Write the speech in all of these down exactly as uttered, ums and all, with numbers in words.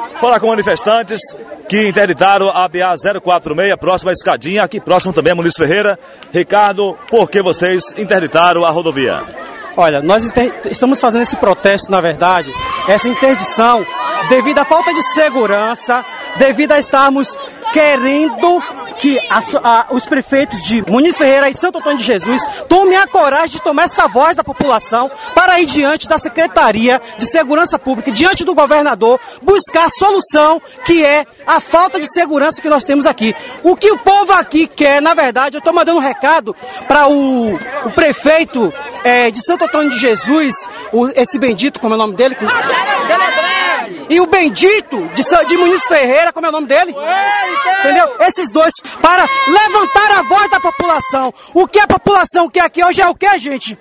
Falar com manifestantes que interditaram a B A zero quatro seis, próxima à Escadinha, aqui próximo também a Muniz Ferreira. Ricardo, por que vocês interditaram a rodovia? Olha, nós estamos fazendo esse protesto, na verdade, essa interdição, devido à falta de segurança, devido a estarmos querendo que a, a, os prefeitos de Muniz Ferreira e Santo Antônio de Jesus tomem a coragem de tomar essa voz da população para ir diante da Secretaria de Segurança Pública, diante do governador, buscar a solução que é a falta de segurança que nós temos aqui. O que o povo aqui quer, na verdade, eu estou mandando um recado para o, o prefeito é, de Santo Antônio de Jesus, o, esse bendito, como é o nome dele? E o bendito de, de Muniz Ferreira, como é o nome dele? Entendeu? Esses dois, para levantar a voz da população. O que a população quer aqui hoje é o que, gente?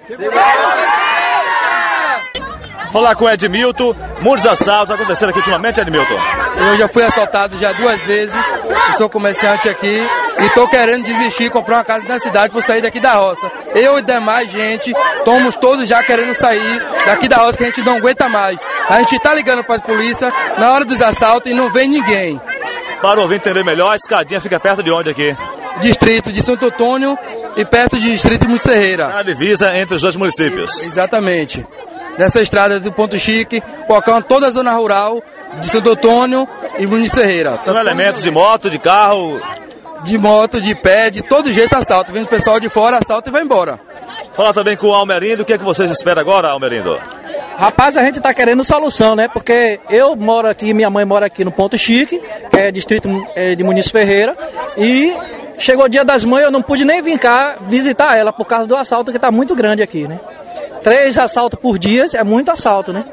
Falar com o Edmilton, muitos assaltos aconteceram aqui ultimamente, Edmilton. Eu já fui assaltado já duas vezes, eu sou comerciante aqui e estou querendo desistir, comprar uma casa na cidade para sair daqui da roça. Eu e demais gente, estamos todos já querendo sair daqui da roça, que a gente não aguenta mais. A gente está ligando para a polícia na hora dos assaltos e não vem ninguém. Para o ouvinte entender melhor, a Escadinha fica perto de onde aqui? Distrito de Santo Antônio e perto de Distrito de Muniz Ferreira. A divisa entre os dois municípios. Exatamente. Nessa estrada do Ponto Chique, colocando toda a zona rural de Santo Antônio e Muniz Ferreira. São elementos de moto, de carro? De moto, de pé, de todo jeito assalto. Vem o pessoal de fora, assalta e vai embora. Falar também com o Almerindo, o que é que vocês esperam agora, Almerindo? Rapaz, a gente tá querendo solução, né? Porque eu moro aqui, minha mãe mora aqui no Ponto Chique, que é distrito de Muniz Ferreira, e chegou o dia das mães, eu não pude nem vir cá visitar ela por causa do assalto que tá muito grande aqui, né? Três assaltos por dia é muito assalto, né?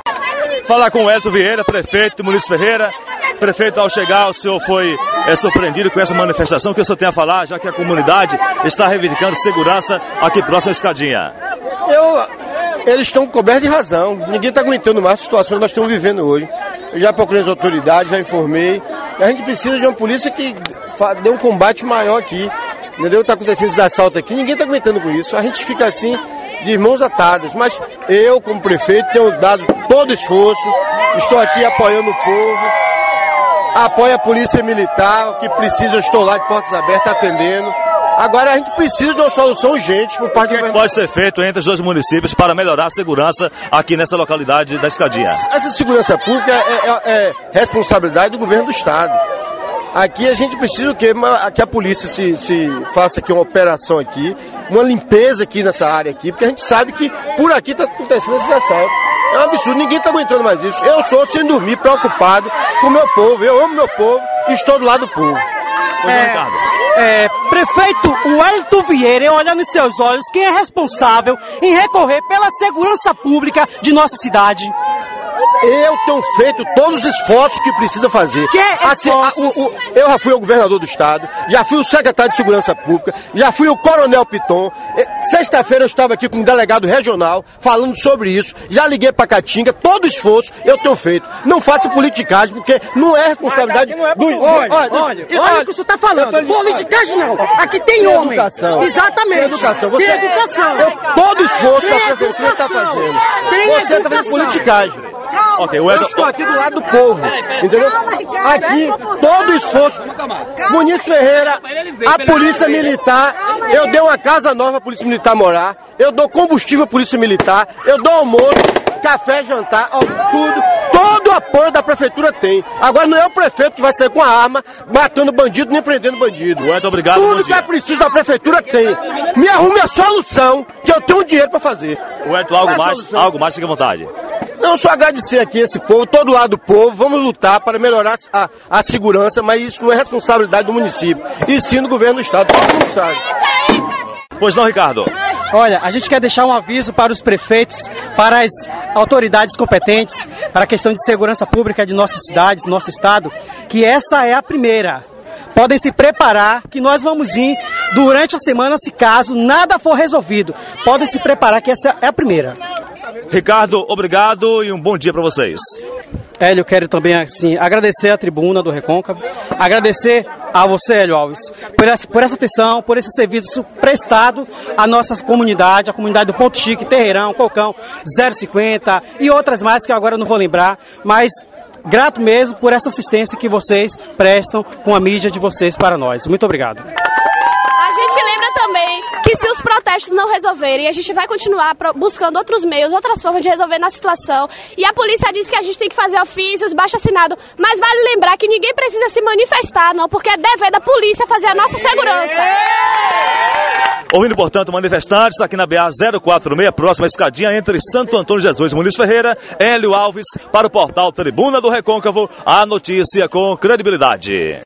Falar com o Elton Vieira, prefeito de Muniz Ferreira. Prefeito, ao chegar, o senhor foi é, surpreendido com essa manifestação. O que o senhor tem a falar, já que a comunidade está reivindicando segurança aqui próximo à Escadinha? Eu, eles estão cobertos de razão. Ninguém está aguentando mais a situação que nós estamos vivendo hoje. Eu já procurei as autoridades, já informei. A gente precisa de uma polícia que dê um combate maior aqui. Entendeu? Está acontecendo esses assaltos aqui, ninguém está aguentando com isso. A gente fica assim, de mãos atadas, mas eu, como prefeito, tenho dado todo o esforço, estou aqui apoiando o povo, apoio a polícia militar, o que precisa, eu estou lá de portas abertas atendendo. Agora a gente precisa de uma solução urgente por parte do governo. O que pode ser feito entre os dois municípios para melhorar a segurança aqui nessa localidade da Escadinha? Essa segurança pública é, é, é responsabilidade do governo do estado. Aqui a gente precisa que, que a polícia se, se faça aqui uma operação aqui, uma limpeza aqui nessa área aqui, porque a gente sabe que por aqui está acontecendo esses assaltos. É um absurdo, ninguém está aguentando mais isso. Eu sou, sem dormir, preocupado com o meu povo, eu amo meu povo e estou do lado do povo. É, Ricardo. É, prefeito Wellington Vieira, eu olhando nos seus olhos, quem é responsável em recorrer pela segurança pública de nossa cidade? Eu tenho feito todos os esforços que precisa fazer. Que assim, a, o, o, eu já fui o governador do estado, já fui o secretário de Segurança Pública, já fui o coronel Piton. Sexta-feira eu estava aqui com um delegado regional falando sobre isso. Já liguei para Caatinga, todo esforço eu tenho feito. Não faça politicagem, porque não é responsabilidade não é do... Olha, olha, olha, olha o que você está falando. Politicagem não. Aqui tem homem. Educação. Exatamente. Tem educação. Você, tem educação. Eu, todo esforço tem que a prefeitura está fazendo. Tem você está fazendo politicagem. Okay, o Eu Edson... estou aqui do lado do povo, entendeu? Aqui, todo o esforço. Muniz Ferreira, a Polícia Militar, eu dei uma casa nova para a Polícia Militar morar, eu dou combustível à Polícia Militar, eu dou almoço, café, jantar, ó, tudo. Todo o apoio da Prefeitura tem. Agora não é o prefeito que vai sair com a arma, matando bandido, nem prendendo bandido. Edson, obrigado. Tudo que é preciso da Prefeitura tem. Me arrume a solução, que eu tenho dinheiro para fazer. O Edson, algo mais, algo mais, fique à vontade. Não, só agradecer aqui esse povo, todo lado do povo, vamos lutar para melhorar a, a segurança, mas isso não é responsabilidade do município, e sim do governo do estado, todo mundo sabe. Pois não, Ricardo? Olha, a gente quer deixar um aviso para os prefeitos, para as autoridades competentes, para a questão de segurança pública de nossas cidades, nosso estado, que essa é a primeira. Podem se preparar, que nós vamos vir durante a semana, se caso nada for resolvido. Podem se preparar, que essa é a primeira. Ricardo, obrigado e um bom dia para vocês. Hélio, eu quero também assim, agradecer a tribuna do Recôncavo, agradecer a você, Hélio Alves, por essa, por essa atenção, por esse serviço prestado à nossa comunidade, a comunidade do Ponto Chique, Terreirão, Cocão, zero cinquenta e outras mais que agora eu não vou lembrar, mas Grato mesmo por essa assistência que vocês prestam com a mídia de vocês para nós. Muito obrigado. A gente lembra também que se os protestos não resolverem, a gente vai continuar buscando outros meios, outras formas de resolver na situação. E a polícia diz que a gente tem que fazer ofícios, baixo-assinado, mas vale lembrar que ninguém precisa se manifestar, não, porque é dever da polícia fazer a nossa segurança. Ouvindo, portanto, manifestantes aqui na B A zero quatro seis, próxima escadinha entre Santo Antônio de Jesus e Muniz Ferreira, Hélio Alves, para o portal Tribuna do Recôncavo, a notícia com credibilidade.